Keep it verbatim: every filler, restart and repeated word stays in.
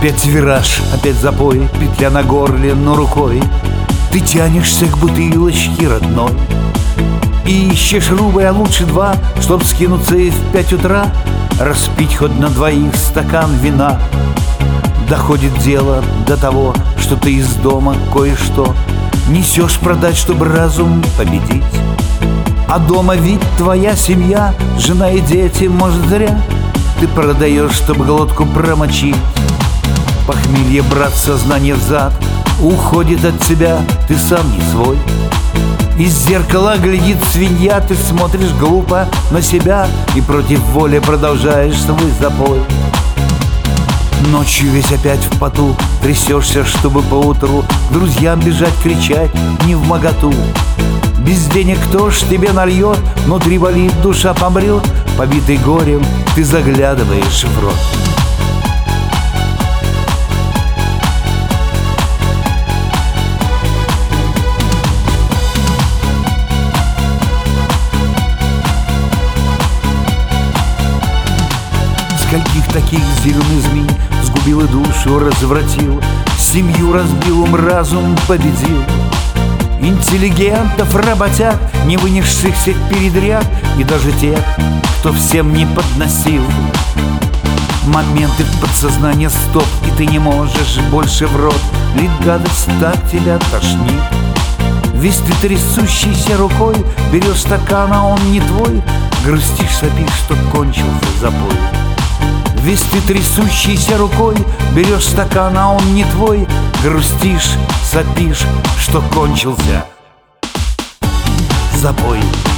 Опять вираж, опять запой, петля на горле, но рукой ты тянешься к бутылочке родной. И ищешь рубль, а лучше два, чтоб скинуться и в пять утра распить хоть на двоих стакан вина. Доходит дело до того, что ты из дома кое-что несешь продать, чтобы разум победить. А дома ведь твоя семья, жена и дети, может, зря ты продаешь, чтобы глотку промочить. Похмелье, брат, сознание взад уходит от тебя, ты сам не свой. Из зеркала глядит свинья, ты смотришь глупо на себя и против воли продолжаешь свой запой. Ночью весь опять в поту трясешься, чтобы поутру к друзьям бежать, кричать невмоготу. Без денег кто ж тебе нальет, внутри болит, душа помрет, побитый горем ты заглядываешь в рот. Скольких таких зеленый змей сгубил и душу развратил, семью разбил, ум разум победил. Интеллигентов, работяг, не вынесших всех передряг, и даже тех, кто всем не подносил. Моменты в подсознании стоп, и ты не можешь больше в рот лить гадость, так тебя тошнит. Весь ты трясущейся рукой берешь стакан, а он не твой, грустишь, сопишь, что кончился запой. Весь ты трясущейся рукой берешь стакан, а он не твой, грустишь, сопишь, что кончился запой.